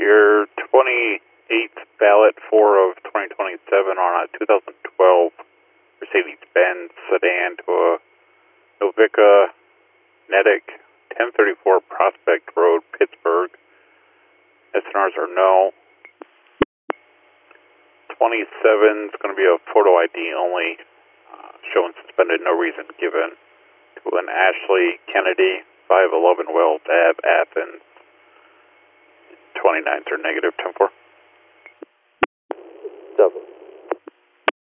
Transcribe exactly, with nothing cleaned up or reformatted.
Your twenty-eighth ballot, four of twenty twenty-seven on a two thousand twelve Mercedes-Benz sedan to a Novica Netiq, ten thirty-four Prospect Road, Pittsburgh. S N Rs are no. twenty-seven is going to be a photo I D only, uh, showing suspended, no reason given, to an Ashley Kennedy, five eleven Wells Ave, Athens. twenty-nines are negative, ten four. Double.